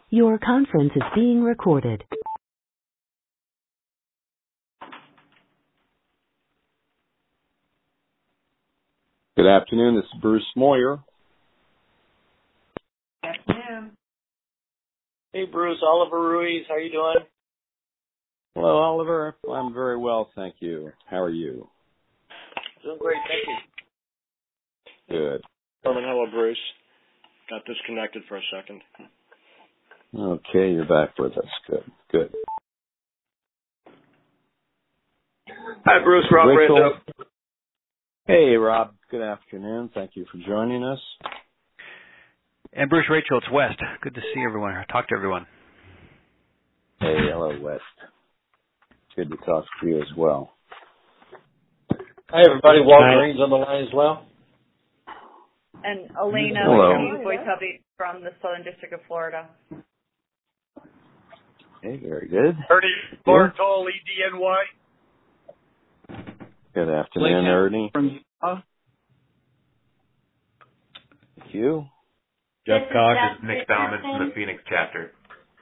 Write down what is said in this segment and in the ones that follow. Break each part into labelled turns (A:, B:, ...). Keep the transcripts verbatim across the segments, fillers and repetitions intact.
A: Your conference is being recorded.
B: Good afternoon. This is Bruce Moyer.
C: Good afternoon.
D: Hey, Bruce. Oliver Ruiz. How you doing?
B: Hello, Oliver. I'm very well, thank you. How are you?
D: Doing great, thank you.
B: Good.
E: Norman, hello, Bruce. Got disconnected for a second.
B: Okay, you're back with us. Good, good.
D: Hi, Bruce. Rob
B: Rachel.
D: Rizzo.
B: Hey, Rob. Good afternoon. Thank you for joining us.
F: And Bruce, Rachel, it's West. Good to see everyone. Talk to everyone.
B: Hey, hello, West. Good to talk to you as well.
D: Hi, everybody. Walgreens on the line as well.
C: And Elena,
B: Hello.
C: voice update from the Southern District of Florida.
B: Hey, very good.
E: Ernie Bartol, E D N Y.
B: Good afternoon, Ernie.
E: From uh,
B: Thank you.
G: Jeff Cox is Nick Bauman from the Phoenix chapter.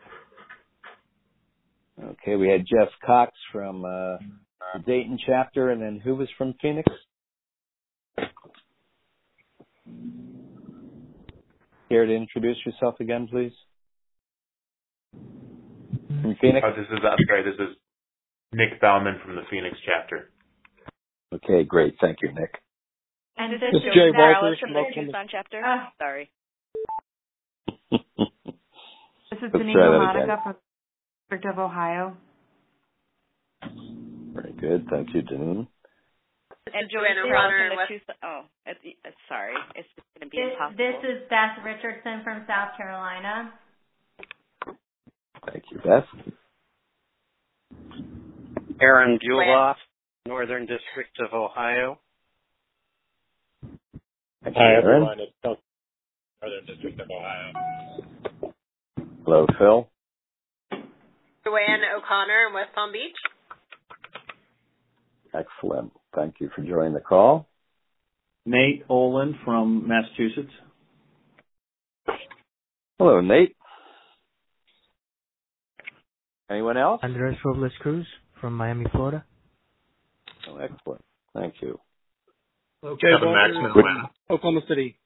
B: Okay, we had Jeff Cox from uh, the Dayton chapter, and then who was from Phoenix? Care to introduce yourself again, please? From Phoenix?
G: Oh, this is, I'm sorry, this is Nick Bauman from the Phoenix chapter.
B: Okay, great. Thank you, Nick.
C: And this
E: This
C: is
E: is Jay
C: Dallas
E: Walters
C: from
E: from
C: the
E: Oklahoma.
C: Tucson chapter. Oh, sorry.
H: This is
B: Let's
H: Denise
B: try that
H: Monica
B: again.
H: from the District of Ohio.
B: Very good. Thank you, Denise.
C: And Joanne O'Connor from the Tucson. Oh, it's, it's, sorry. It's just going to be
I: This,
C: impossible.
I: this is Beth Richardson from South Carolina.
B: Thank you, Beth.
J: Aaron Buloff, Northern District of Ohio.
B: Thank you,
E: Hi,
B: Aaron.
E: everyone. It's Phil, Northern District of Ohio.
B: Hello, Phil.
K: Joanne O'Connor in West Palm Beach.
B: Excellent. Thank you for joining the call.
L: Nate Olin from Massachusetts.
B: Hello, Nate. Anyone else?
M: Andres Robles Cruz from Miami, Florida.
B: Oh, excellent. Thank you.
E: Okay,
G: Kevin
E: Walters,
G: Maxman, Atlanta.
E: Oklahoma City.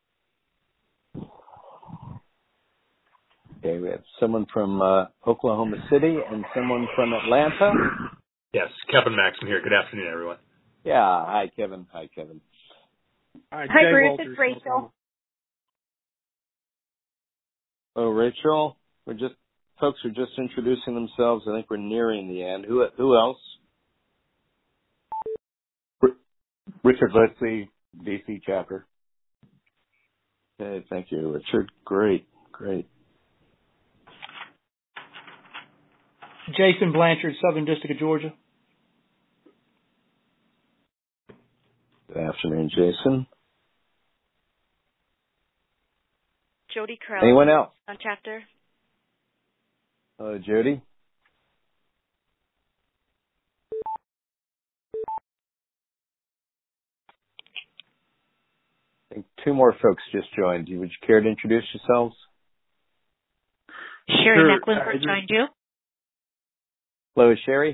B: Okay, we have someone from uh, Oklahoma City and someone from Atlanta.
G: Yes, Kevin Maxman here. Good afternoon, everyone.
B: Yeah. Hi, Kevin. Hi, Kevin.
E: Hi,
C: Hi,
E: Jay
C: Bruce.
E: Walters,
C: It's Rachel.
B: Oh, Rachel. We're just folks are just introducing themselves. I think we're nearing the end. Who who else?
N: Richard Leslie, D C chapter.
B: Okay, thank you, Richard. Great, great.
O: Jason Blanchard, Southern District of Georgia.
B: Good afternoon, Jason.
C: Jody Krell.
B: Anyone else?
C: On chapter.
B: Hello, Jody. I think two more folks just joined. Would you care to introduce yourselves?
P: Sherry
B: Sure.
P: Mecklenburg joined you.
B: Hello, Sherry.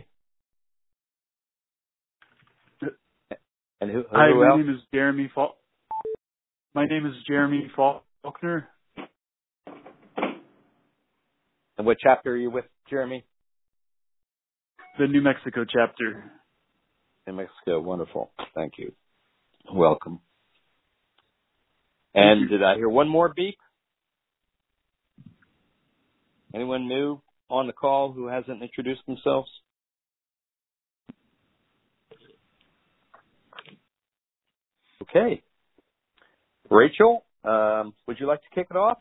B: And who, who
Q: Hi, my
B: else?
Q: name is Jeremy Faul- My name is Jeremy Faulkner.
B: And what chapter are you with, Jeremy?
Q: The New Mexico chapter.
B: New Mexico. Wonderful. Thank you. Welcome. And did I hear one more beep? Anyone new on the call who hasn't introduced themselves? Okay. Rachel, um, would you like to kick it off?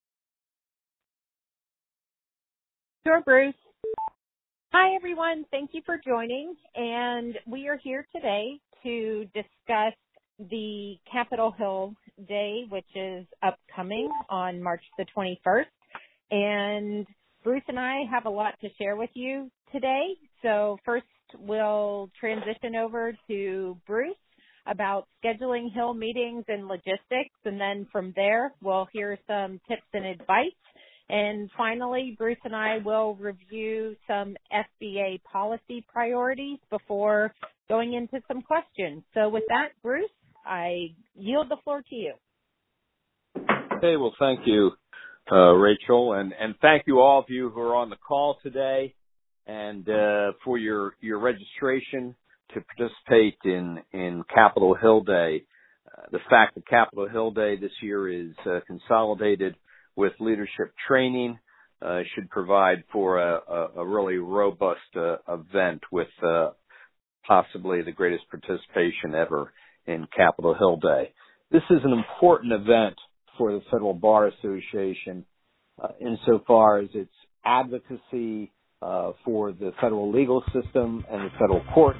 R: Sure, Bruce. Hi, everyone. Thank you for joining. And we are here today to discuss the Capitol Hill Day, which is upcoming on March the twenty-first. And Bruce and I have a lot to share with you today. So first, we'll transition over to Bruce about scheduling Hill meetings and logistics. And then from there, we'll hear some tips and advice. And finally, Bruce and I will review some F B A policy priorities before going into some questions. So with that, Bruce, I yield the floor to you.
B: Okay, well, thank you, uh, Rachel, and, and thank you all of you who are on the call today and uh, for your, your registration to participate in, in Capitol Hill Day. Uh, the fact that Capitol Hill Day this year is uh, consolidated with leadership training uh, should provide for a, a, a really robust uh, event with uh, possibly the greatest participation ever in Capitol Hill Day. This is an important event for the Federal Bar Association uh, insofar as its advocacy uh, for the federal legal system and the federal court,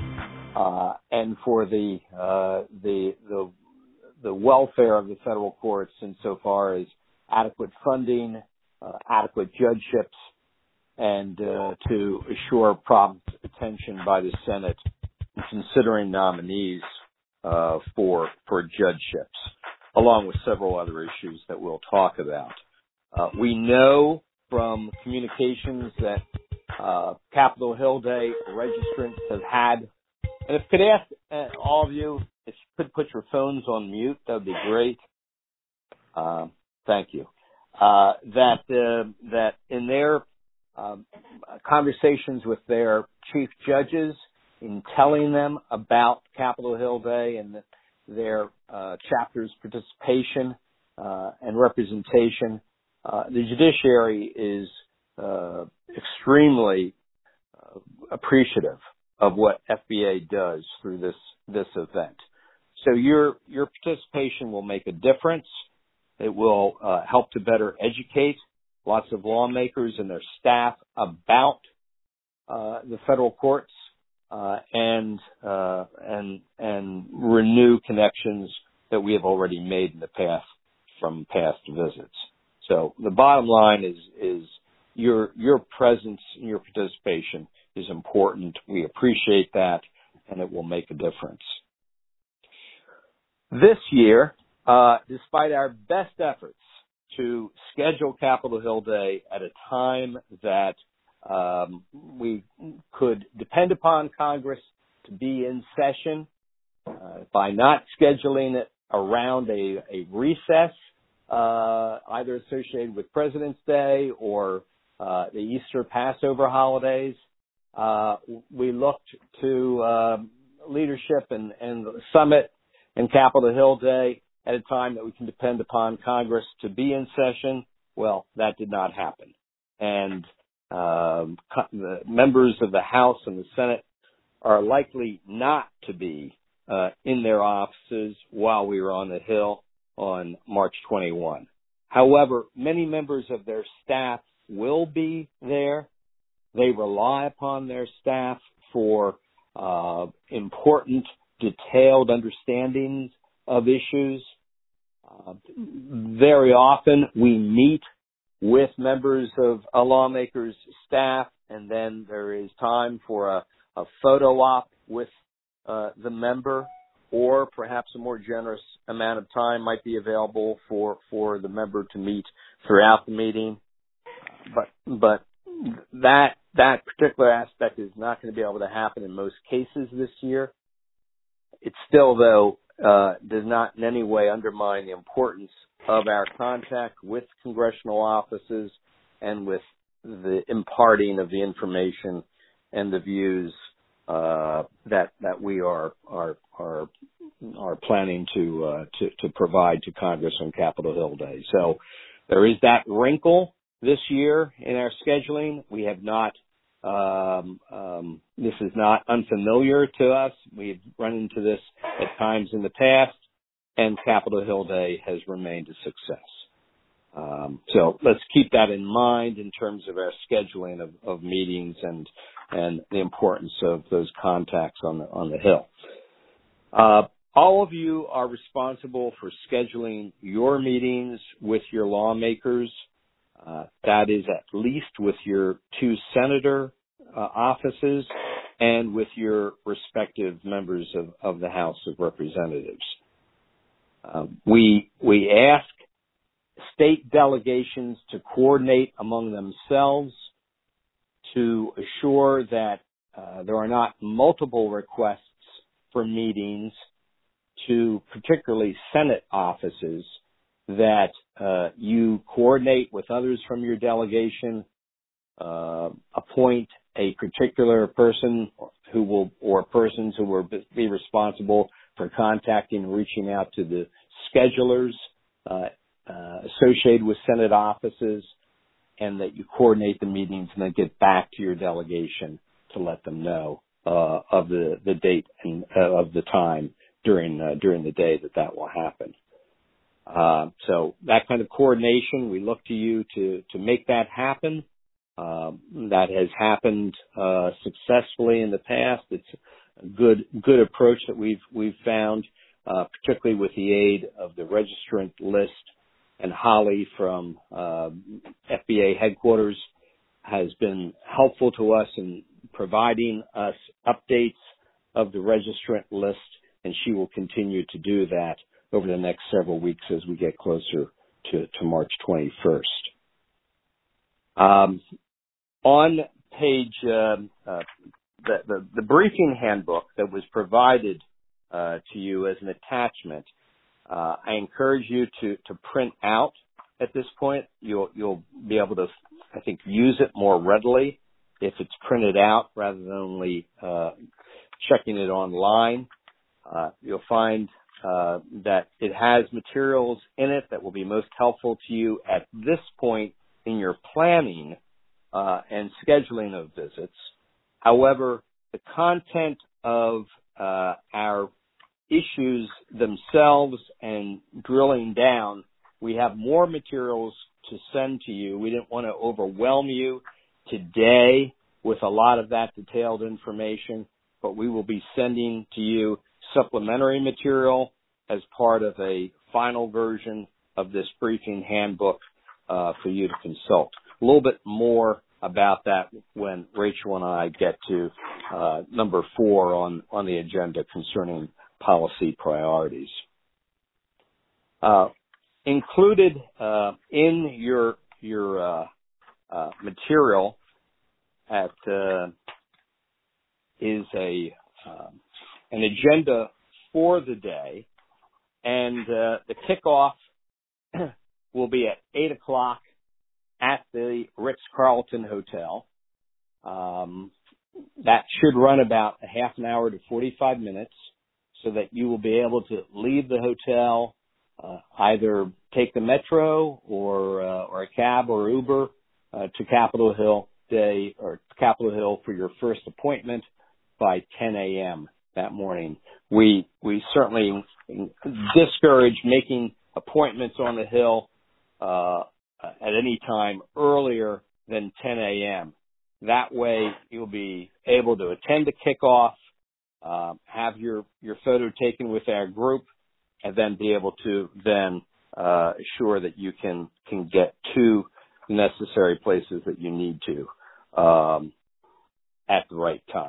B: uh, and for the, uh, the the the welfare of the federal courts insofar as adequate funding, uh, adequate judgeships, and uh, to assure prompt attention by the Senate in considering nominees uh, for for judgeships, along with several other issues that we'll talk about. Uh, we know from communications that uh, Capitol Hill Day registrants have had, and if I could ask uh, all of you, if you could put your phones on mute, that would be great. Uh, thank you. Uh, that uh, that in their um, conversations with their chief judges, in telling them about Capitol Hill Day and the, their uh, chapter's participation uh, and representation, uh, the judiciary is uh, extremely uh, appreciative of what F B A does through this this event. So your your participation will make a difference. It will uh, help to better educate lots of lawmakers and their staff about uh, the federal courts uh, and uh, and and renew connections that we have already made in the past from past visits. So the bottom line is is your your presence and your participation is important. We appreciate that, and it will make a difference. This year, uh, despite our best efforts to schedule Capitol Hill Day at a time that um, we could depend upon Congress to be in session, uh, by not scheduling it around a, a recess, uh, either associated with President's Day or uh, the Easter Passover holidays, uh, we looked to uh, leadership and, and the summit and Capitol Hill Day at a time that we can depend upon Congress to be in session. Well, that did not happen. And um, the members of the House and the Senate are likely not to be uh, in their offices while we are on the Hill on March twenty-first. However, many members of their staff will be there. They rely upon their staff for uh, important, detailed understandings of issues. Uh, very often we meet with members of a lawmaker's staff, and then there is time for a, a photo op with uh, the member, or perhaps a more generous amount of time might be available for, for the member to meet throughout the meeting. But but that that particular aspect is not going to be able to happen in most cases this year. It still, though, uh, does not in any way undermine the importance of our contact with congressional offices and with the imparting of the information and the views uh, that that we are are are are planning to uh, to to provide to Congress on Capitol Hill Day. So there is that wrinkle this year in our scheduling. We have not. Um, um, this is not unfamiliar to us. We've run into this at times in the past, and Capitol Hill Day has remained a success. Um, so let's keep that in mind in terms of our scheduling of, of meetings and and the importance of those contacts on the on the Hill. Uh, all of you are responsible for scheduling your meetings with your lawmakers. Uh, that is at least with your two senator uh, offices and with your respective members of, of the House of Representatives. Uh, we we ask state delegations to coordinate among themselves to assure that uh, there are not multiple requests for meetings to particularly Senate offices, that uh, you coordinate with others from your delegation, uh, appoint a particular person who will, or persons who will be responsible for contacting and reaching out to the schedulers uh, uh, associated with Senate offices, and that you coordinate the meetings and then get back to your delegation to let them know uh, of the, the date and uh, of the time during uh, during the day that that will happen. Uh, so that kind of coordination, we look to you to to make that happen. Uh, that has happened uh, successfully in the past. It's a good good approach that we've we've found, uh, particularly with the aid of the registrant list. And Holly from uh, F B A headquarters has been helpful to us in providing us updates of the registrant list, and she will continue to do that over the next several weeks as we get closer to, to March twenty-first. Um, on page, uh, uh, the, the, the briefing handbook that was provided uh, to you as an attachment, uh, I encourage you to, to print out at this point. You'll, you'll be able to, I think, use it more readily if it's printed out rather than only uh, checking it online. Uh, you'll find uh, that it has materials in it that will be most helpful to you at this point in your planning uh, and scheduling of visits. However, the content of uh, our issues themselves and drilling down, we have more materials to send to you. We didn't want to overwhelm you today with a lot of that detailed information, but we will be sending to you supplementary material as part of a final version of this briefing handbook uh, for you to consult. A little bit more about that when Rachel and I get to uh, number four on, on the agenda concerning policy priorities. Uh, included uh, in your your uh, uh, material at uh, is a um, an agenda for the day, and uh, the kickoff will be at eight o'clock at the Ritz-Carlton Hotel. Um, that should run about a half an hour to forty-five minutes, so that you will be able to leave the hotel, uh, either take the metro or uh, or a cab or Uber uh, to Capitol Hill Day or Capitol Hill for your first appointment by ten a.m. that morning. We we certainly discourage making appointments on the Hill uh, at any time earlier than ten a.m. That way you'll be able to attend the kickoff, uh, have your, your photo taken with our group, and then be able to then uh, assure that you can, can get to the necessary places that you need to um, at the right time.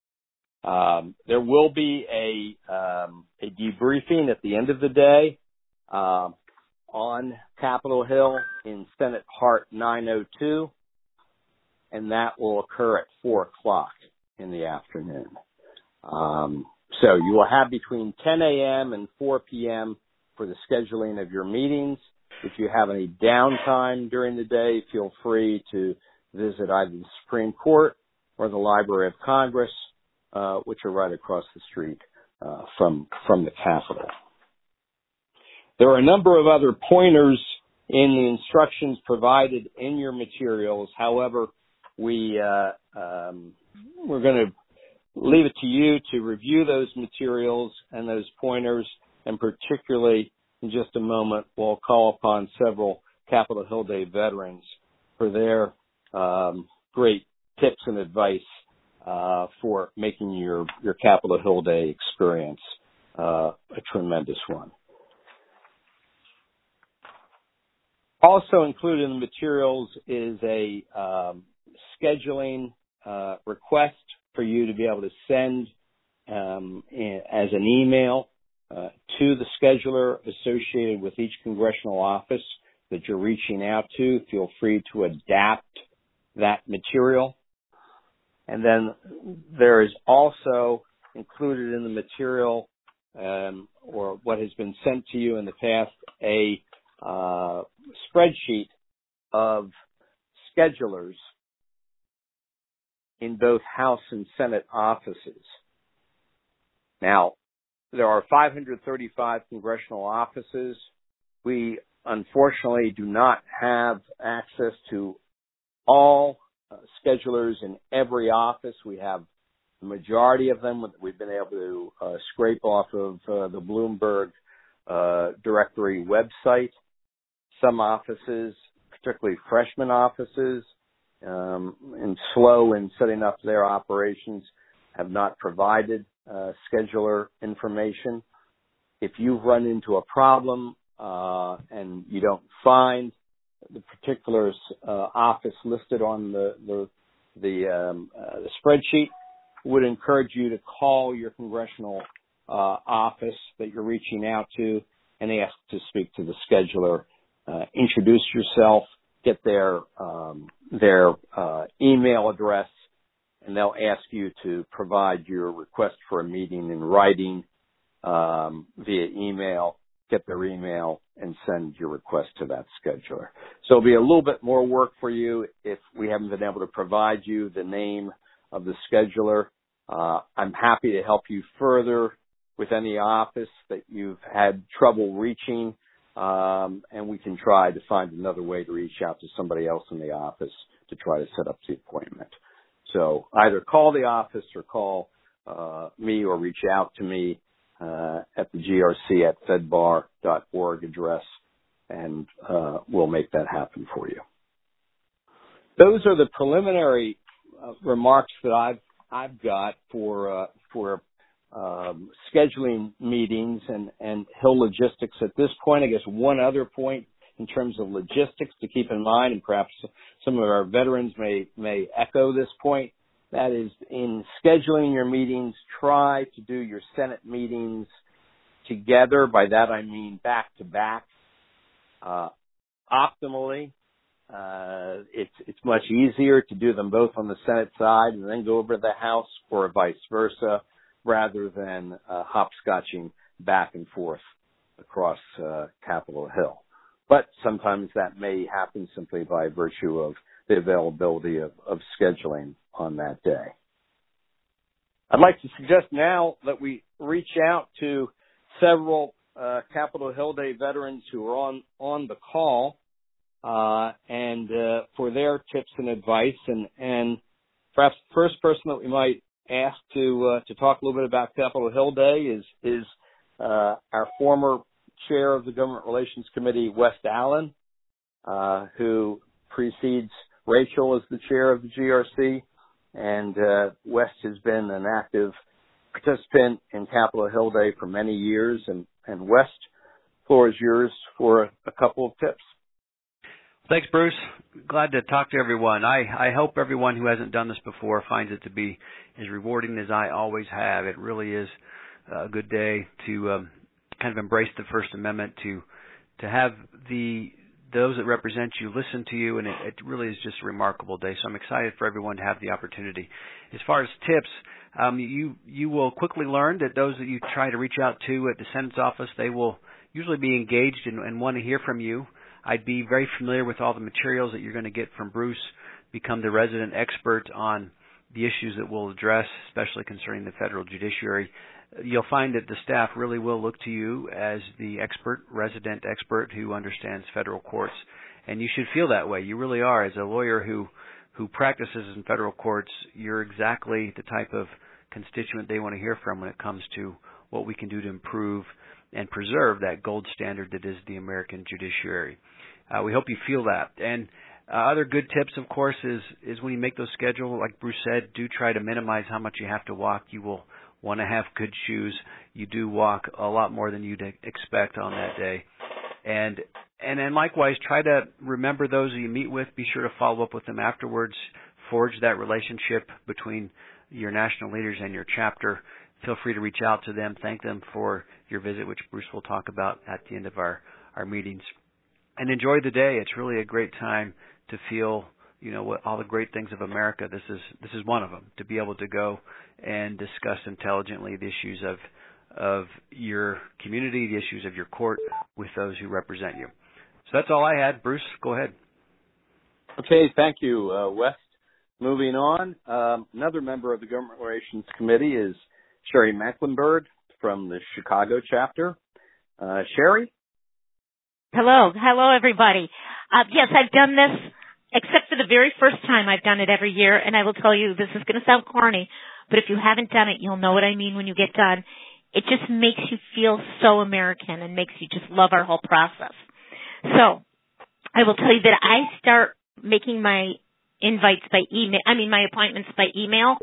B: Um, there will be a, um, a debriefing at the end of the day uh, on Capitol Hill in Senate Hart nine oh two, and that will occur at four o'clock in the afternoon. Um, so you will have between ten a.m. and four p.m. for the scheduling of your meetings. If you have any downtime during the day, feel free to visit either the Supreme Court or the Library of Congress, uh, which are right across the street uh, from from the Capitol. There are a number of other pointers in the instructions provided in your materials. However, we uh, um, we're going to leave it to you to review those materials and those pointers, and particularly in just a moment, we'll call upon several Capitol Hill Day veterans for their um, great tips and advice uh, for making your, your Capitol Hill Day experience uh, a tremendous one. Also included in the materials is a um, scheduling uh, request for you to be able to send um, in, as an email uh, to the scheduler associated with each congressional office that you're reaching out to. Feel free to adapt that material. And then there is also included in the material um, or what has been sent to you in the past a uh, spreadsheet of schedulers in both House and Senate offices. Now, there are five hundred thirty-five congressional offices. We unfortunately do not have access to all uh, schedulers in every office. We have the majority of them that we've been able to uh, scrape off of uh, the Bloomberg uh, directory website. Some offices, particularly freshman offices, um, and slow in setting up their operations, have not provided uh, scheduler information. If you've run into a problem uh, and you don't find the particular uh, office listed on the the, the, um, uh, the spreadsheet, would encourage you to call your congressional uh, office that you're reaching out to and ask to speak to the scheduler. Uh, introduce yourself, get their um, their uh, email address, and they'll ask you to provide your request for a meeting in writing um, via email. Get their email and send your request to that scheduler. So it'll be a little bit more work for you if we haven't been able to provide you the name of the scheduler. Uh, I'm happy to help you further with any office that you've had trouble reaching. Um, and we can try to find another way to reach out to somebody else in the office to try to set up the appointment. So either call the office or call uh, me or reach out to me uh, at the G R C at fedbar dot org address, and uh, we'll make that happen for you. Those are the preliminary uh, remarks that I've I've got for uh, for Um, scheduling meetings and, and Hill logistics at this point. I guess one other point in terms of logistics to keep in mind, and perhaps some of our veterans may, may echo this point, that is in scheduling your meetings, try to do your Senate meetings together. By that I mean back to back. Uh, optimally, uh, it's, it's much easier to do them both on the Senate side and then go over to the House, or vice versa, rather than uh, hopscotching back and forth across uh, Capitol Hill. But sometimes that may happen simply by virtue of the availability of, of scheduling on that day. I'd like to suggest now that we reach out to several uh, Capitol Hill Day veterans who are on, on the call uh, and uh, for their tips and advice. And, and perhaps the first person that we might asked to uh, to talk a little bit about Capitol Hill Day is is uh, our former chair of the Government Relations Committee, West Allen, uh, who precedes Rachel as the chair of the G R C, and uh, West has been an active participant in Capitol Hill Day for many years. And, and West, floor is yours for a couple of tips.
F: Thanks, Bruce. Glad to talk to everyone. I, I hope everyone who hasn't done this before finds it to be as rewarding as I always have. It really is a good day to um, kind of embrace the First Amendment, to to have the those that represent you listen to you, and it, it really is just a remarkable day. So I'm excited for everyone to have the opportunity. As far as tips, um, you you will quickly learn that those that you try to reach out to at the Senate's office, they will usually be engaged and, and want to hear from you. I'd be very familiar with all the materials that you're going to get from Bruce, become the resident expert on the issues that we'll address, especially concerning the federal judiciary. You'll find that the staff really will look to you as the expert, resident expert who understands federal courts, and you should feel that way. You really are. As a lawyer who, who practices in federal courts, you're exactly the type of constituent they want to hear from when it comes to what we can do to improve and preserve that gold standard that is the American judiciary. Uh, we hope you feel that. And uh, other good tips, of course, is, is when you make those schedules, like Bruce said, do try to minimize how much you have to walk. You will want to have good shoes. You do walk a lot more than you'd expect on that day. And and then likewise, try to remember those that you meet with. Be sure to follow up with them afterwards. Forge that relationship between your national leaders and your chapter. Feel free to reach out to them. Thank them for your visit, which Bruce will talk about at the end of our, our meetings. and enjoy the day. It's really a great time to feel, you know, what all the great things of America. This is this is one of them. To be able to go and discuss intelligently the issues of of your community, the issues of your court with those who represent you. So that's all I had. Bruce, go ahead.
B: Okay, thank you, uh, Wes. Moving on, um, another member of the Government Relations Committee is Sherry Mecklenburg from the Chicago chapter. Uh, Sherry?
P: Hello. Hello, everybody. Uh, yes, I've done this, except for the very first time I've done it every year, and I will tell you, this is going to sound corny, but if you haven't done it, you'll know what I mean when you get done. It just makes you feel so American and makes you just love our whole process. So, I will tell you that I start making my invites by email, I mean my appointments by email,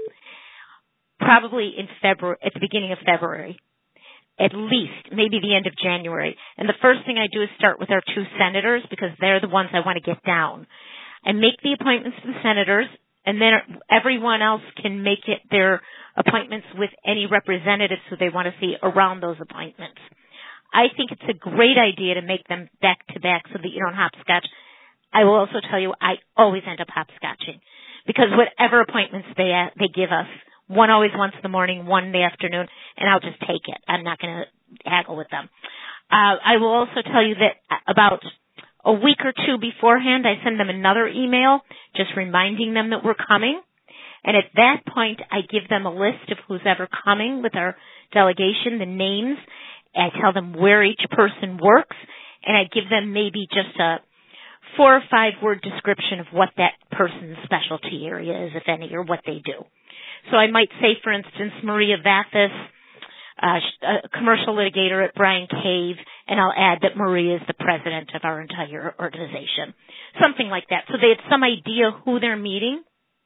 P: probably in February, at the beginning of February. At least, maybe the end of January. And the first thing I do is start with our two senators because they're the ones I want to get down. I make the appointments to the senators, and then everyone else can make it their appointments with any representatives who they want to see around those appointments. I think it's a great idea to make them back to back so that you don't hopscotch. I will also tell you I always end up hopscotching because whatever appointments they they give us, one always wants the morning, one in the afternoon, and I'll just take it. I'm not going to haggle with them. Uh, I will also tell you that about a week or two beforehand, I send them another email just reminding them that we're coming. And at that point, I give them a list of who's ever coming with our delegation, the names. I tell them where each person works, and I give them maybe just a four or five word description of what that person's specialty area is, if any, or what they do. So I might say, for instance, Maria Vathis, uh, a commercial litigator at Bryan Cave, and I'll add that Maria is the president of our entire organization. Something like that. So they have some idea who they're meeting.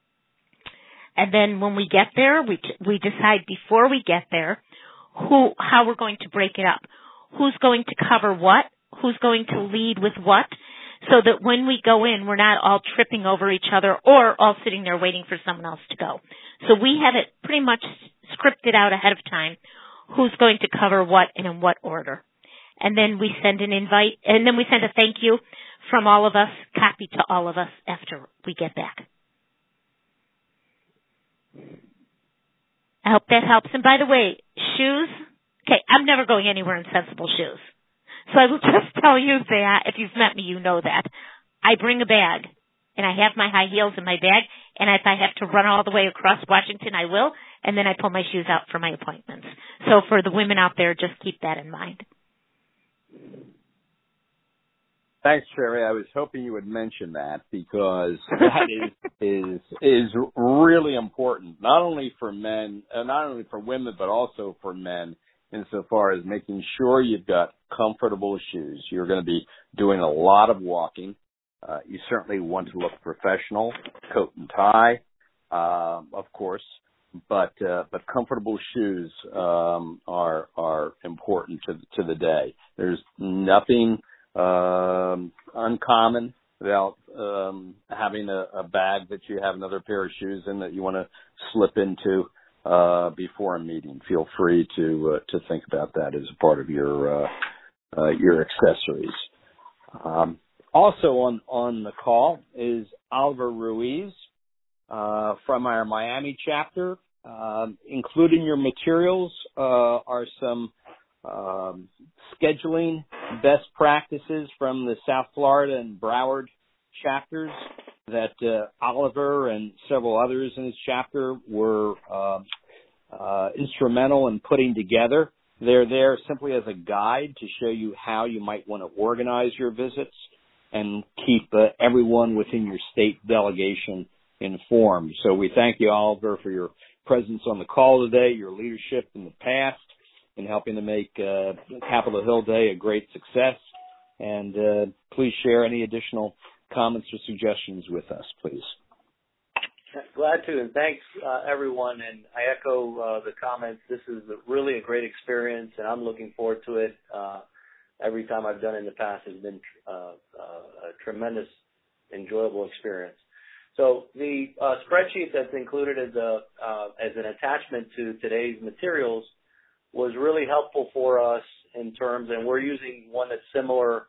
P: And then when we get there, we t- we decide before we get there who how we're going to break it up. Who's going to cover what? Who's going to lead with what? So that when we go in, we're not all tripping over each other or all sitting there waiting for someone else to go. So we have it pretty much scripted out ahead of time, who's going to cover what and in what order. And then we send an invite, and then we send a thank you from all of us, copy to all of us after we get back. I hope that helps. And by the way, shoes, okay, I'm never going anywhere in sensible shoes. So I will just tell you that, if you've met me, you know that. I bring a bag, and I have my high heels in my bag, and if I have to run all the way across Washington, I will, and then I pull my shoes out for my appointments. So for the women out there, just keep that in mind.
B: Thanks, Sherry. I was hoping you would mention that because that is is is really important, not only for men, uh, not only for women, but also for men, insofar as making sure you've got comfortable shoes. You're going to be doing a lot of walking. Uh, you certainly want to look professional, coat and tie, um, of course, but uh, but comfortable shoes um, are are important to to the day. There's nothing um, uncommon about um, having a, a bag that you have another pair of shoes in that you want to slip into uh, before a meeting. Feel free to uh, to think about that as a part of your uh, uh, your accessories. Um, also on on the call is Oliver Ruiz uh, from our Miami chapter. Um, included in your materials uh, are some um, scheduling best practices from the South Florida and Broward chapters that uh, Oliver and several others in his chapter were uh, uh, instrumental in putting together. They're there simply as a guide to show you how you might want to organize your visits and keep uh, everyone within your state delegation informed. So we thank you, Oliver, for your presence on the call today, your leadership in the past in helping to make uh, Capitol Hill Day a great success. And uh, please share any additional comments or suggestions with us, please.
D: Glad to, and thanks, uh, everyone. And I echo uh, the comments. This is really a great experience, and I'm looking forward to it. Uh, every time I've done it in the past has been uh, uh, a tremendous, enjoyable experience. So the uh, spreadsheet that's included as a uh, as an attachment to today's materials was really helpful for us in terms, and we're using one that's similar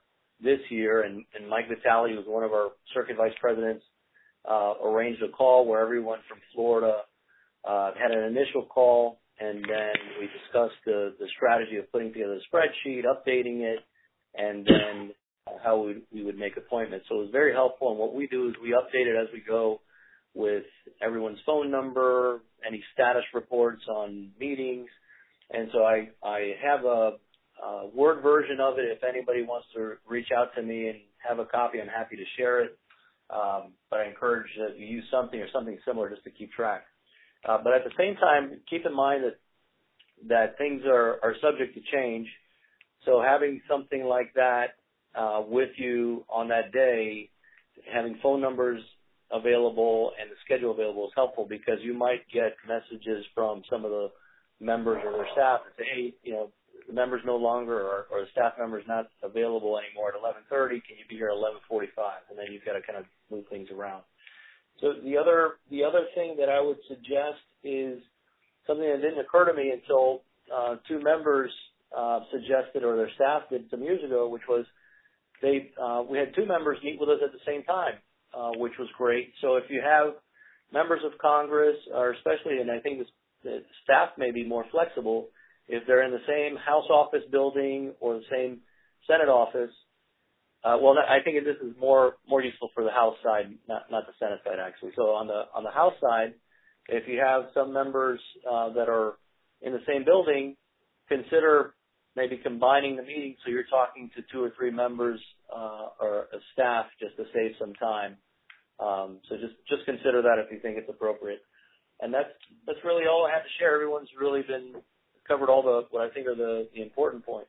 D: this year, and, and Mike Vitale, who was one of our circuit vice presidents, uh, arranged a call where everyone from Florida uh, had an initial call, and then we discussed the, the strategy of putting together a spreadsheet, updating it, and then how we, we would make appointments. So it was very helpful, and what we do is we update it as we go with everyone's phone number, any status reports on meetings. And so I, I have a, a Word version of it. If anybody wants to reach out to me and have a copy, I'm happy to share it. Um, but I encourage that you use something or something similar just to keep track. Uh, but at the same time, keep in mind that that things are, are subject to change. So having something like that uh, with you on that day, having phone numbers available and the schedule available is helpful, because you might get messages from some of the members or their staff that say, hey, you know, the member's no longer, or, or the staff member's not available anymore at eleven thirty. Can you be here at eleven forty-five? And then you've got to kind of move things around. So the other the other thing that I would suggest is something that didn't occur to me until uh, two members uh, suggested, or their staff did some years ago, which was they uh, we had two members meet with us at the same time, uh, which was great. So if you have members of Congress, or especially, and I think this, the staff may be more flexible, if they're in the same House office building or the same Senate office. Uh, well, I think this is more more useful for the House side, not not the Senate side, actually. So on the on the House side, if you have some members uh, that are in the same building, consider maybe combining the meeting so you're talking to two or three members uh, or a staff, just to save some time. Um, so just just consider that if you think it's appropriate. And that's that's really all I have to share. Everyone's really been covered all the what I think are the, the important points.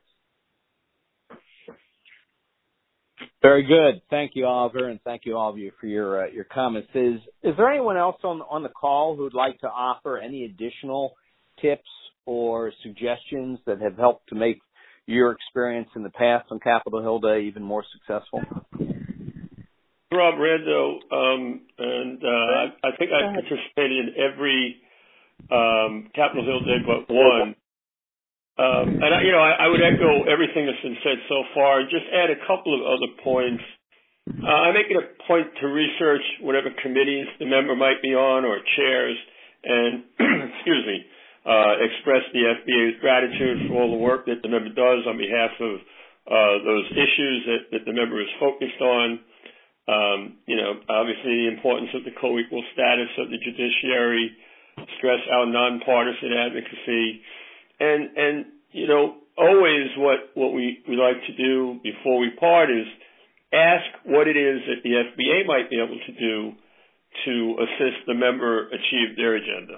B: Very good. Thank you, Oliver, and thank you all of you for your uh, your comments. Is is there anyone else on on the call who'd like to offer any additional tips or suggestions that have helped to make your experience in the past on Capitol Hill Day even more successful?
S: Rob Rando, um, and uh, I think I participated in every um, Capitol Hill Day but one. Um, and, I, you know, I, I would echo everything that's been said so far, just add a couple of other points. Uh, I make it a point to research whatever committees the member might be on or chairs and, excuse me, uh, express the F B A's gratitude for all the work that the member does on behalf of uh, those issues that, that the member is focused on. Um, you know, obviously the importance of the co-equal status of the judiciary, stress our nonpartisan advocacy. And, and, you know, always what, what we, we like to do before we part is ask what it is that the F B A might be able to do to assist the member achieve their agenda.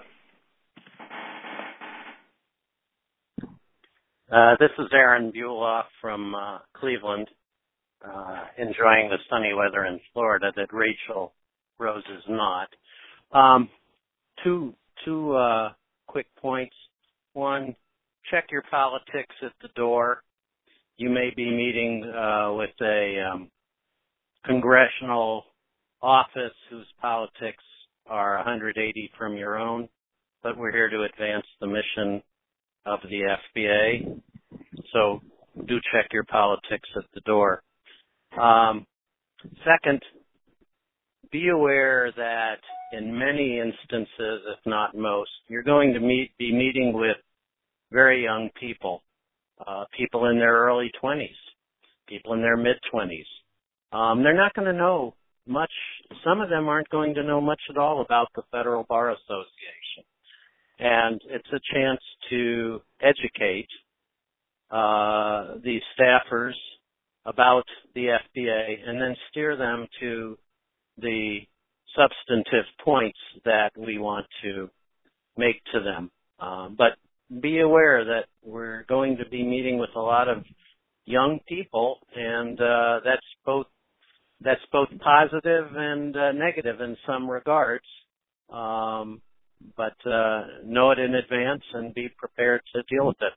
J: Uh, this is Aaron Bueloff from uh, Cleveland, uh, enjoying the sunny weather in Florida that Rachel Rose is not. Um, two, two uh, quick points. One, check your politics at the door. You may be meeting uh, with a um, congressional office whose politics are one hundred eighty from your own, but we're here to advance the mission of the F B A. So do check your politics at the door. Um, second, be aware that in many instances, if not most, you're going to meet, be meeting with very young people, uh, people in their early twenties, people in their mid-twenties. Um, they're not going to know much. Some of them aren't going to know much at all about the Federal Bar Association. And it's a chance to educate uh, these staffers about the F B A and then steer them to the substantive points that we want to make to them. Um, but be aware that we're going to be meeting with a lot of young people, and uh, that's both that's both positive and uh, negative in some regards. Um, but uh, know it in advance and be prepared to deal with it.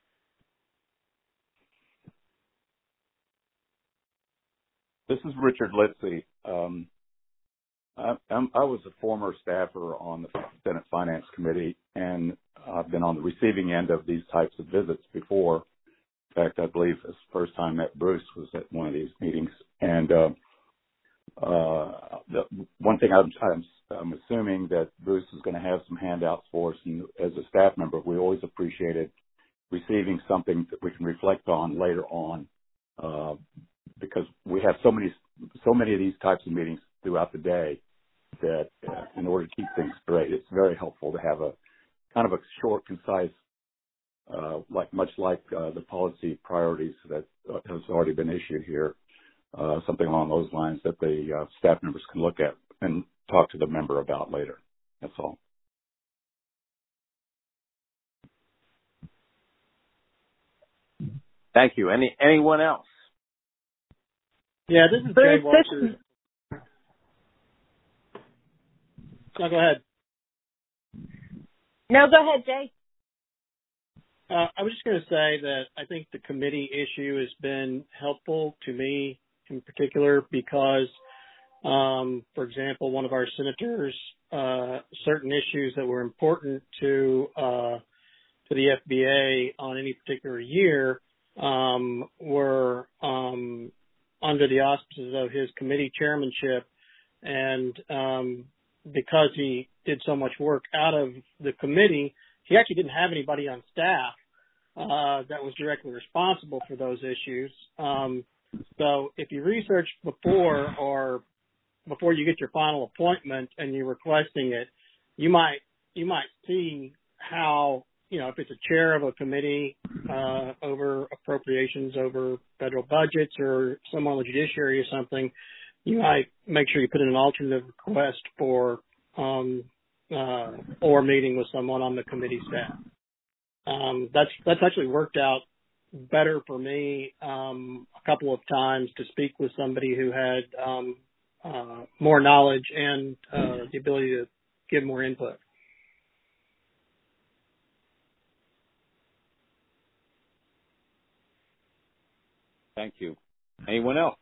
N: This is Richard Litzy. Um, I, I'm, I was a former staffer on the Senate Finance Committee, and I've been on the receiving end of these types of visits before. In fact, I believe the first time I met Bruce was at one of these meetings. And uh, uh, the one thing I'm, I'm, I'm assuming that Bruce is going to have some handouts for us. And as a staff member, we always appreciated receiving something that we can reflect on later on, uh, because we have so many, so many of these types of meetings throughout the day that uh, in order to keep things straight, it's very helpful to have a kind of a short, concise, uh, like much like uh, the policy priorities that uh, has already been issued here, uh, something along those lines that the uh, staff members can look at and talk to the member about later. That's all.
B: Thank you. Any anyone else?
T: Yeah, this is Jay Walters. No, go ahead.
R: No, go ahead, Jay.
T: Uh, I was just going to say that I think the committee issue has been helpful to me in particular because, um, for example, one of our senators, uh, certain issues that were important to uh, to the F B A on any particular year um, were um, under the auspices of his committee chairmanship, and um, because he did so much work out of the committee, he actually didn't have anybody on staff uh, that was directly responsible for those issues. Um, so if you research before or before you get your final appointment and you're requesting it, you might you might see how, you know, if it's a chair of a committee uh, over appropriations, over federal budgets, or someone on the judiciary or something, you might make sure you put in an alternative request for um, uh, or meeting with someone on the committee staff. Um, that's that's actually worked out better for me um, a couple of times to speak with somebody who had um, uh, more knowledge and uh, the ability to give more input.
B: Thank you. Anyone else?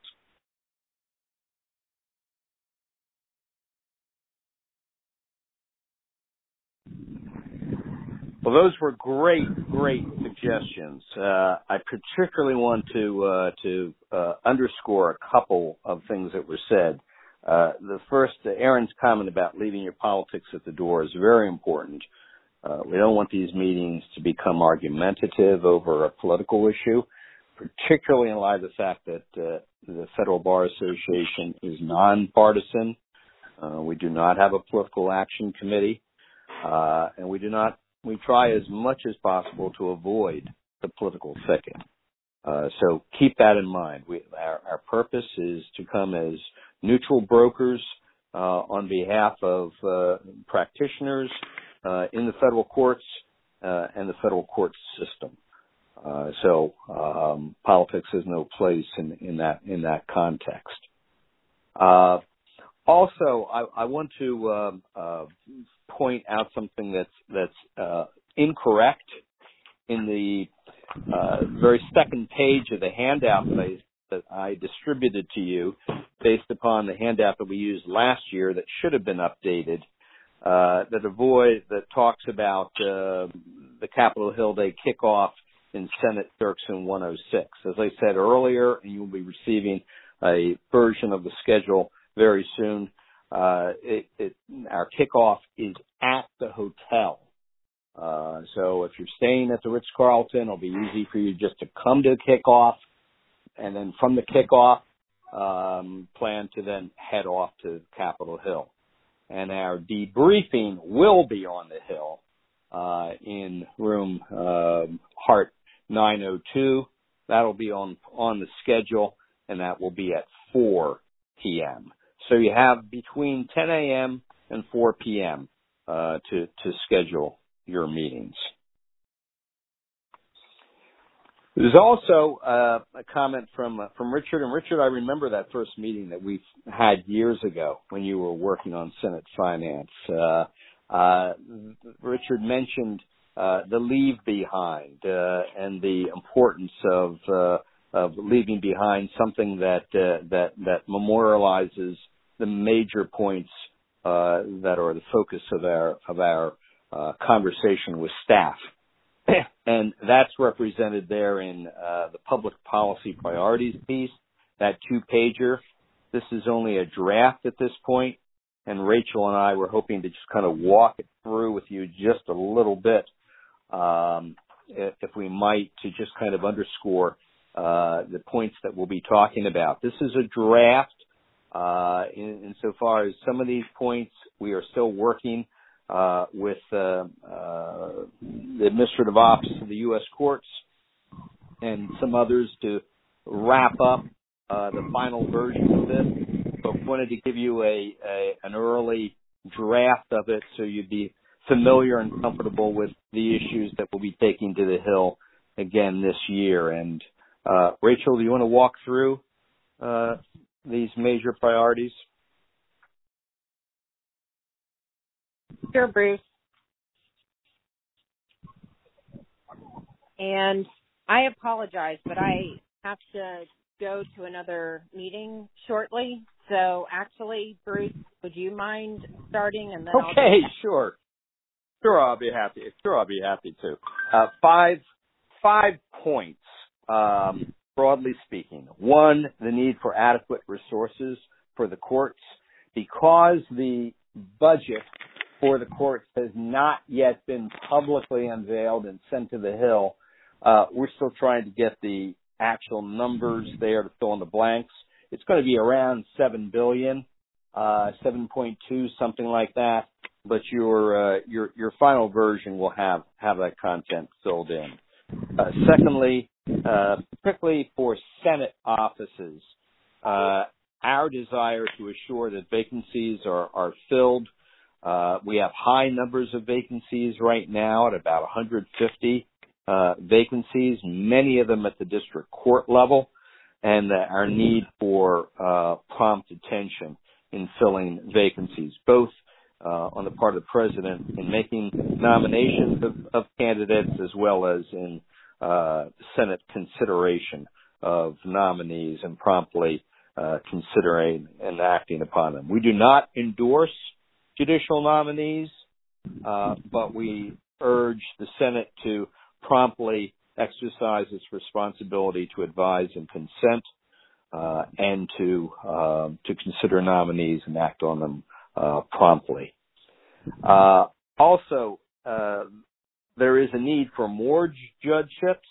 B: Well, those were great, great suggestions. Uh, I particularly want to uh, to uh, underscore a couple of things that were said. Uh, the first, uh, Aaron's comment about leaving your politics at the door is very important. Uh, we don't want these meetings to become argumentative over a political issue, particularly in light of the fact that uh, the Federal Bar Association is nonpartisan. Uh, we do not have a political action committee, uh, and we do not. We try as much as possible to avoid the political thicket. Uh, so keep that in mind. We, our, our purpose is to come as neutral brokers uh, on behalf of uh, practitioners uh, in the federal courts uh, and the federal court system. Uh, so um, politics has no place in, in that in that context. Uh, also, I, I want to uh, uh, point out something that's that's uh, incorrect in the uh, very second page of the handout that I, that I distributed to you, based upon the handout that we used last year that should have been updated. Uh, that avoid that talks about uh, the Capitol Hill Day kickoff in Senate Dirksen one oh six. As I said earlier, and you'll be receiving a version of the schedule very soon. Uh, it, it, our kickoff is at the hotel. Uh, so if you're staying at the Ritz-Carlton, it'll be easy for you just to come to the kickoff, and then from the kickoff, um, plan to then head off to Capitol Hill. And our debriefing will be on the Hill uh, in room uh, Hart nine oh two. That'll be on on the schedule, and that will be at four p.m. So you have between ten a.m. and four p.m. Uh, to to schedule your meetings. There's also uh, a comment from uh, from Richard, and Richard, I remember that first meeting that we had years ago when you were working on Senate Finance. Uh, uh, Richard mentioned uh, the leave behind uh, and the importance of uh, of leaving behind something that uh, that that memorializes the major points uh, that are the focus of our of our uh, conversation with staff. and that's represented there in uh, the public policy priorities piece, that two-pager. This is only a draft at this point, and Rachel and I were hoping to just kind of walk it through with you just a little bit, um, if we might, to just kind of underscore uh, the points that we'll be talking about. This is a draft. Uh, in, insofar as some of these points, we are still working uh, with uh, uh, the Administrative Office of the U S Courts and some others to wrap up uh, the final version of this. But wanted to give you a, a an early draft of it so you'd be familiar and comfortable with the issues that we'll be taking to the Hill again this year. And uh, Rachel, do you want to walk through uh, these major priorities?
R: Sure, Bruce. And I apologize, but I have to go to another meeting shortly. So actually, Bruce, would you mind starting? And then
B: okay,
R: I'll
B: sure. Sure, I'll be happy. Sure, I'll be happy to. Uh, five, five points, um, broadly speaking. One, the need for adequate resources for the courts. Because the budget for the courts has not yet been publicly unveiled and sent to the Hill, uh, we're still trying to get the actual numbers there to fill in the blanks. It's going to be around seven billion dollars, uh, seven point two, something like that. But your uh, your your final version will have have that content filled in. Uh, secondly, uh, particularly for Senate offices, uh, our desire to assure that vacancies are are filled. Uh, we have high numbers of vacancies right now at about one hundred fifty uh, vacancies, many of them at the district court level, and uh, our need for uh, prompt attention in filling vacancies, both Uh, on the part of the president in making nominations of, of candidates as well as in uh, Senate consideration of nominees and promptly uh, considering and acting upon them. We do not endorse judicial nominees, uh, but we urge the Senate to promptly exercise its responsibility to advise and consent uh, and to uh, to consider nominees and act on them Uh, promptly. Uh, also, uh, there is a need for more j- judgeships.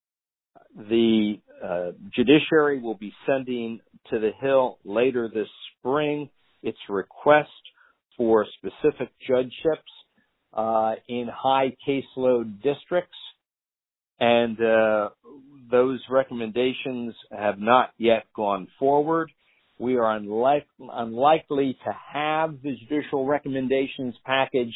B: The uh, judiciary will be sending to the Hill later this spring its request for specific judgeships uh, in high caseload districts, and uh, those recommendations have not yet gone forward. We are unlike, unlikely to have the judicial recommendations package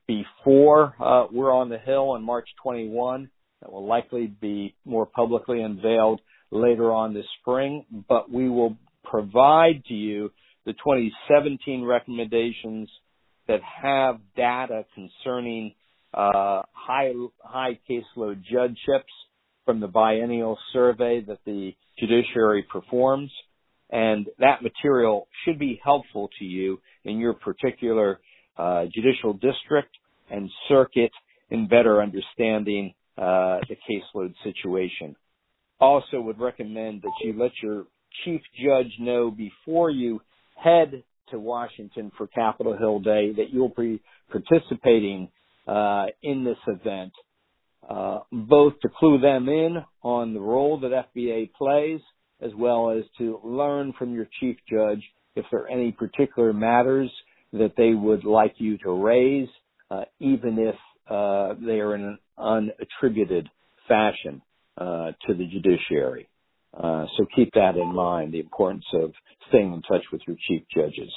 B: before uh, we're on the Hill on March twenty-first. That will likely be more publicly unveiled later on this spring, but we will provide to you the twenty seventeen recommendations that have data concerning uh, high, high caseload judgeships from the biennial survey that the judiciary performs. And that material should be helpful to you in your particular uh, judicial district and circuit in better understanding uh, the caseload situation. Also would recommend that you let your chief judge know before you head to Washington for Capitol Hill Day that you'll be participating uh, in this event, uh, both to clue them in on the role that F B A plays, as well as to learn from your chief judge if there are any particular matters that they would like you to raise, uh, even if uh, they are in an unattributed fashion uh, to the judiciary. Uh, so keep that in mind, the importance of staying in touch with your chief judges.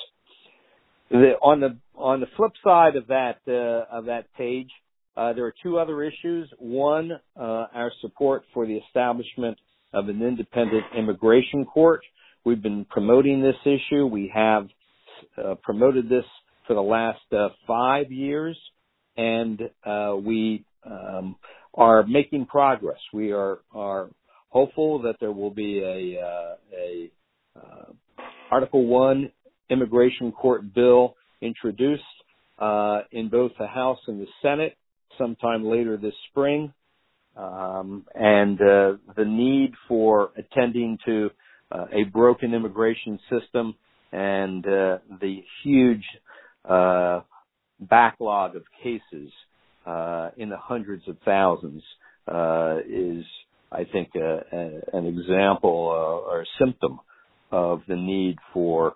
B: The, on the on the flip side of that uh, of that page, uh, there are two other issues. One, uh, our support for the establishment of an independent immigration court. We've been promoting this issue. We have uh, promoted this for the last uh, five years, and uh, we um, are making progress. We are, are hopeful that there will be a, uh, a uh, Article One immigration court bill introduced uh, in both the House and the Senate sometime later this spring. um, and uh, the need for attending to uh, a broken immigration system and uh, the huge uh, backlog of cases uh, in the hundreds of thousands uh, is, I think, a, a, an example uh, or a symptom of the need for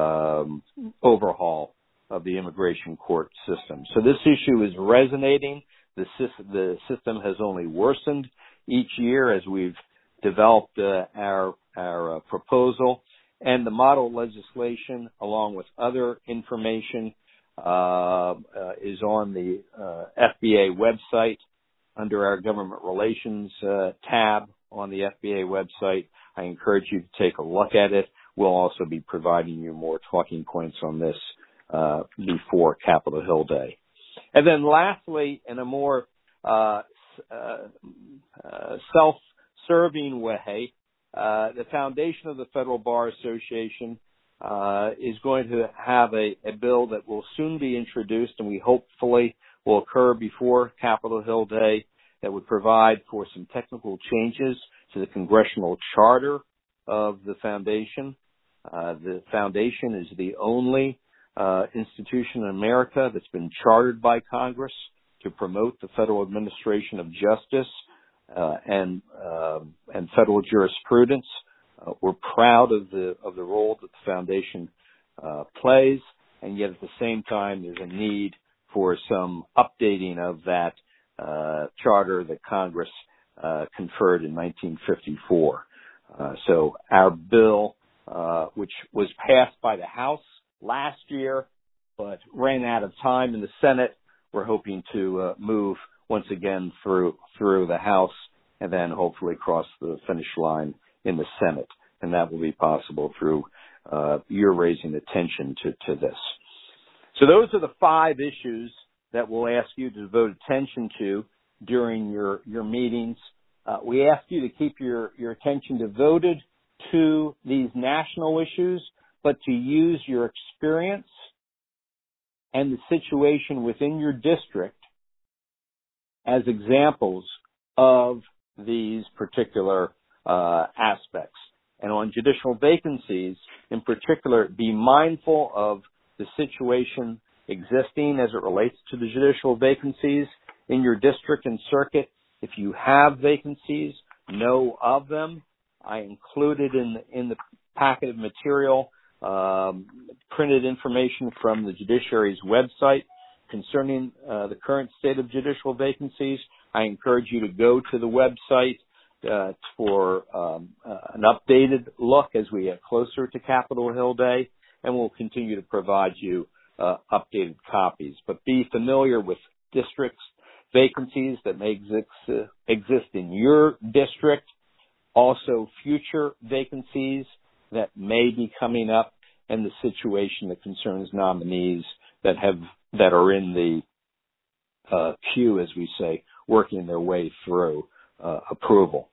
B: um, overhaul of the immigration court system. So this issue is resonating. The, the system has only worsened each year as we've developed uh, our, our uh, proposal. And the model legislation, along with other information, uh, uh, is on the uh, F B A website under our government relations uh, tab on the F B A website. I encourage you to take a look at it. We'll also be providing you more talking points on this uh, before Capitol Hill Day. And then lastly, in a more uh, uh, uh, self-serving way, uh, the foundation of the Federal Bar Association uh, is going to have a, a bill that will soon be introduced, and we hopefully will occur before Capitol Hill Day, that would provide for some technical changes to the congressional charter of the foundation. Uh, the foundation is the only uh, institution in America that's been chartered by Congress to promote the federal administration of justice uh, and uh, and federal jurisprudence. Uh, we're proud of the of the role that the foundation uh, plays, and yet at the same time, there's a need for some updating of that uh, charter that Congress uh, conferred in nineteen fifty-four. Uh, so our bill, uh, which was passed by the House last year, but ran out of time in the Senate, we're hoping to uh, move once again through through the House and then hopefully cross the finish line in the Senate. And that will be possible through uh, your raising attention to, to this. So those are the five issues that we'll ask you to devote attention to during your, your meetings. Uh, we ask you to keep your, your attention devoted to these national issues, but to use your experience and the situation within your district as examples of these particular uh, aspects. And on judicial vacancies, in particular, be mindful of the situation existing as it relates to the judicial vacancies in your district and circuit. If you have vacancies, know of them. I included in in the packet of material um, printed information from the judiciary's website concerning uh, the current state of judicial vacancies. I encourage you to go to the website uh, for um, uh, an updated look as we get closer to Capitol Hill Day, and we'll continue to provide you uh, updated copies. But be familiar with districts, vacancies that may exist, uh, exist in your district, also future vacancies that may be coming up, and the situation that concerns nominees that have that are in the uh, queue, as we say, working their way through uh, approval.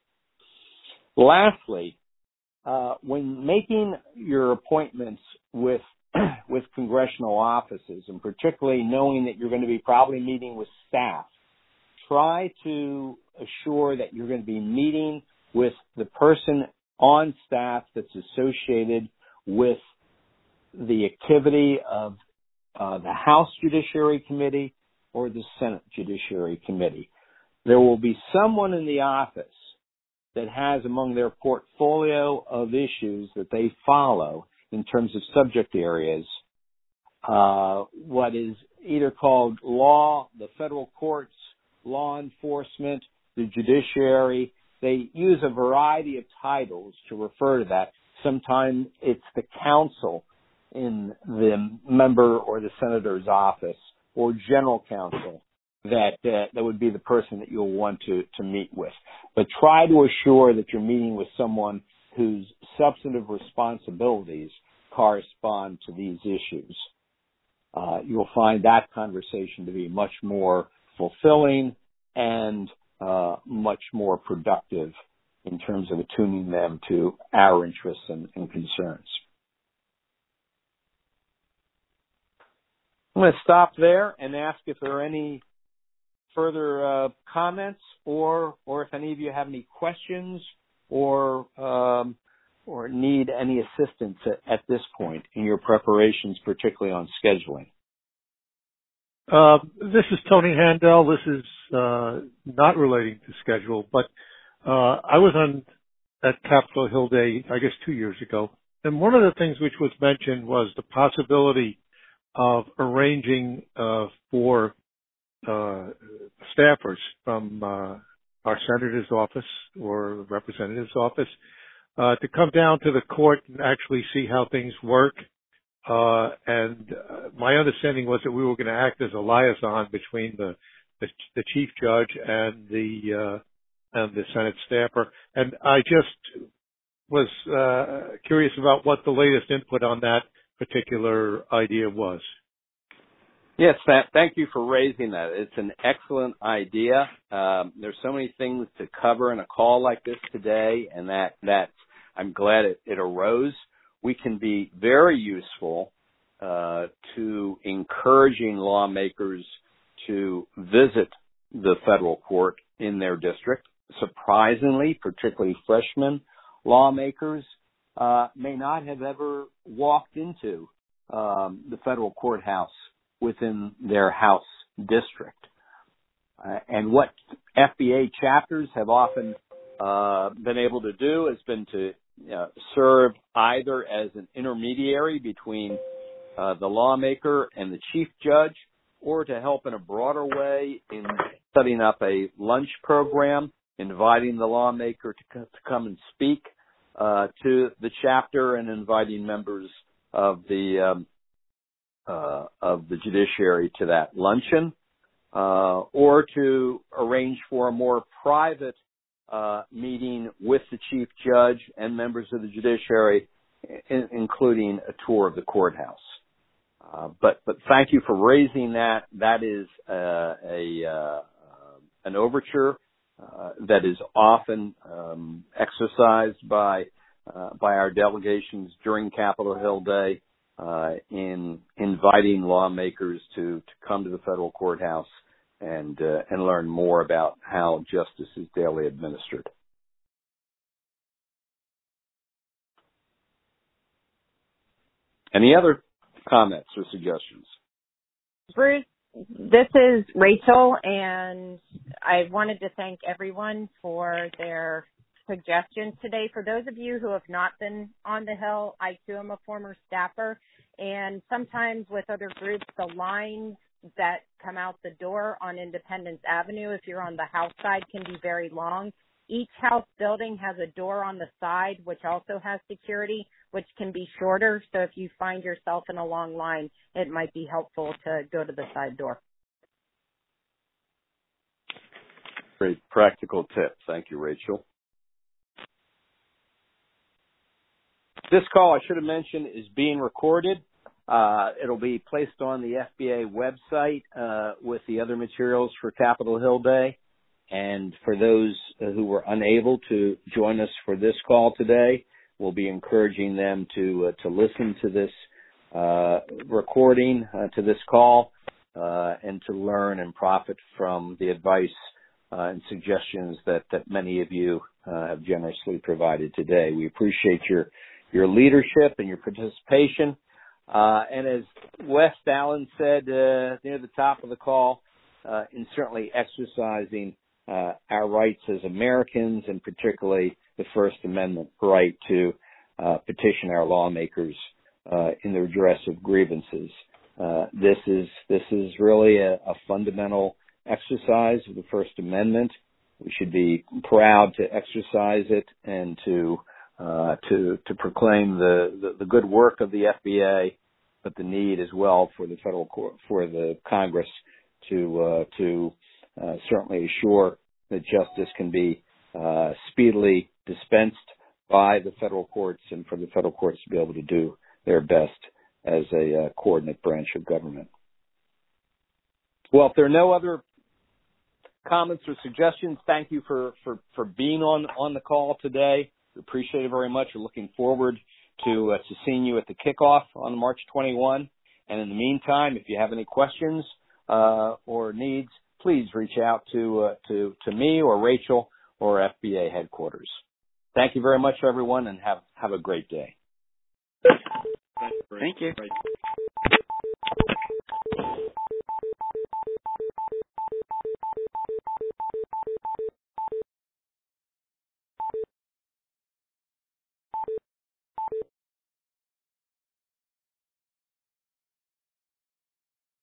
B: Lastly, uh, when making your appointments with with congressional offices, and particularly knowing that you're going to be probably meeting with staff, try to assure that you're going to be meeting with the person on staff that's associated with the activity of uh, the House Judiciary Committee or the Senate Judiciary Committee. There will be someone in the office that has among their portfolio of issues that they follow in terms of subject areas, uh, what is either called law, the federal courts, law enforcement, the judiciary. They use a variety of titles to refer to that. Sometimes it's the counsel in the member or the senator's office, or general counsel that uh, that would be the person that you'll want to, to meet with. But try to assure that you're meeting with someone whose substantive responsibilities correspond to these issues. Uh, you'll find that conversation to be much more fulfilling and uh, much more productive in terms of attuning them to our interests and, and concerns. I'm going to stop there and ask if there are any further uh, comments, or or if any of you have any questions or um, or need any assistance at, at this point in your preparations, particularly on scheduling.
U: Uh, this is Tony Handel. This is uh, not relating to schedule, but uh, I was on at Capitol Hill Day, I guess, two years ago, and one of the things which was mentioned was the possibility of arranging uh, for uh, staffers from uh, our senator's office or representative's office uh, to come down to the court and actually see how things work. Uh, and uh, my understanding was that we were going to act as a liaison between the, the, the chief judge and the, uh, and the Senate staffer. And I just was, uh, curious about what the latest input on that particular idea was.
B: Yes, thank you for raising that. It's an excellent idea. Um, there's so many things to cover in a call like this today, and that, that I'm glad it, it arose. We can be very useful uh, to encouraging lawmakers to visit the federal court in their district. Surprisingly, particularly freshman lawmakers uh, may not have ever walked into um, the federal courthouse within their House district. Uh, and what F B A chapters have often uh, been able to do has been to uh, serve either as an intermediary between uh, the lawmaker and the chief judge, or to help in a broader way in setting up a lunch program, inviting the lawmaker to, c- to come and speak uh, to the chapter, and inviting members of the um, Uh, of the judiciary to that luncheon, uh, or to arrange for a more private uh, meeting with the chief judge and members of the judiciary, in, including a tour of the courthouse. Uh, but but thank you for raising that. That is uh, a uh, an overture uh, that is often um, exercised by uh, by our delegations during Capitol Hill Day. Uh, in inviting lawmakers to, to come to the federal courthouse and uh, and learn more about how justice is daily administered. Any other comments or suggestions?
R: Bruce, this is Rachel, and I wanted to thank everyone for their suggestions today. For those of you who have not been on the Hill, I too am a former staffer, and sometimes with other groups, the lines that come out the door on Independence Avenue, if you're on the House side, can be very long. Each House building has a door on the side, which also has security, which can be shorter. So if you find yourself in a long line, it might be helpful to go to the side door.
B: Great practical tip. Thank you, Rachel. This call, I should have mentioned, is being recorded. Uh, it'll be placed on the F B A website uh, with the other materials for Capitol Hill Day. And for those who were unable to join us for this call today, we'll be encouraging them to uh, to listen to this uh, recording, uh, to this call, uh, and to learn and profit from the advice uh, and suggestions that, that many of you uh, have generously provided today. We appreciate your your leadership and your participation. Uh, and as West Allen said uh, near the top of the call, uh, in certainly exercising uh, our rights as Americans, and particularly the First Amendment right to uh, petition our lawmakers uh, in the redress of grievances. Uh, this is this is really a, a fundamental exercise of the First Amendment. We should be proud to exercise it and to Uh, to to proclaim the, the, the good work of the F B A, but the need as well for the federal court, for the Congress to uh, to uh, certainly assure that justice can be uh, speedily dispensed by the federal courts, and for the federal courts to be able to do their best as a uh, coordinate branch of government. Well, if there are no other comments or suggestions, thank you for for, for being on on the call today. We appreciate it very much. We're looking forward to uh, to seeing you at the kickoff on March twenty-first. And in the meantime, if you have any questions uh, or needs, please reach out to uh, to to me or Rachel or F B A headquarters. Thank you very much, everyone, and have have a great day.
A: Thank you.